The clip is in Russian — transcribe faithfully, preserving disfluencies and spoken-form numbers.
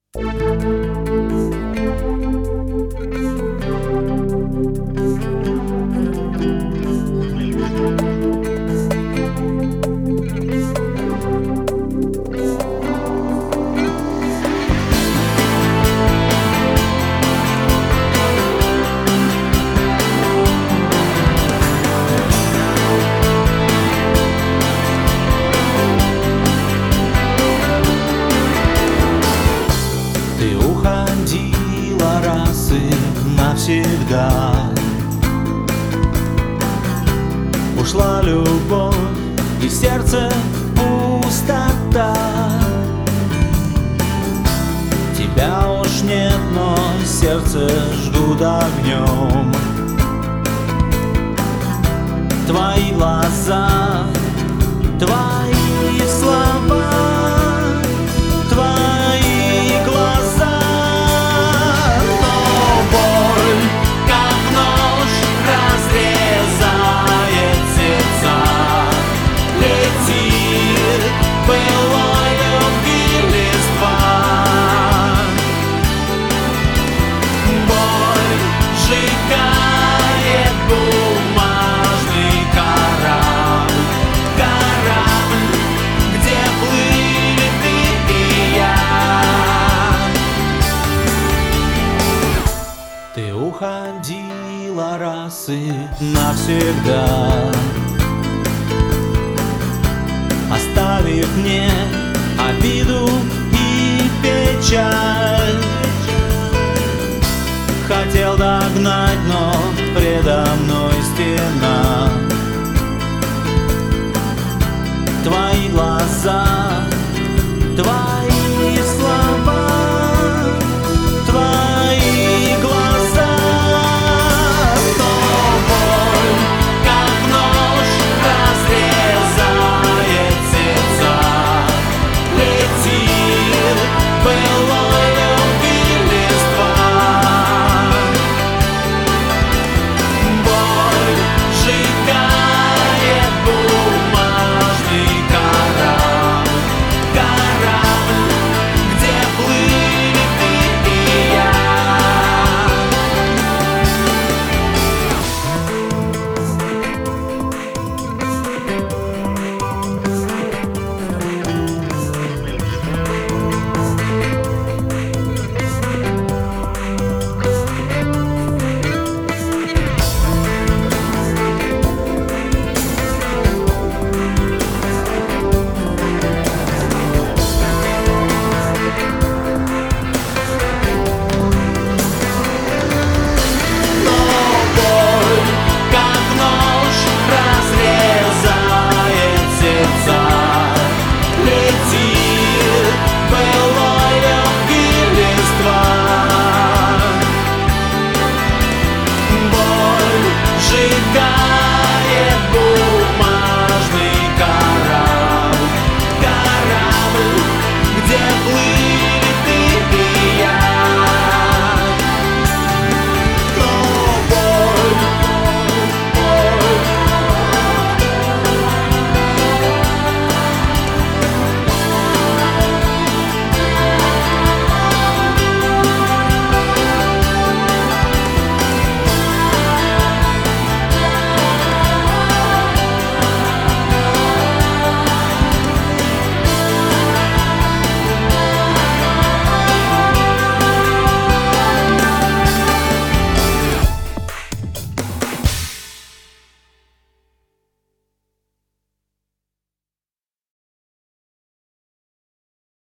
Ты уходила раз и навсегда. Ушла любовь и в сердце пустота. Тебя уж нет, но сердце жгут огнем. Твои глаза, твои слова, твои глаза. Но боль, как нож, разрезает сердца. Летит былой любви листва. Боль сжигает бумажный корабль. Корабль, где плыли ты и я. Ты уходила раз и навсегда, оставив мне обиду и печаль. Хотел догнать, но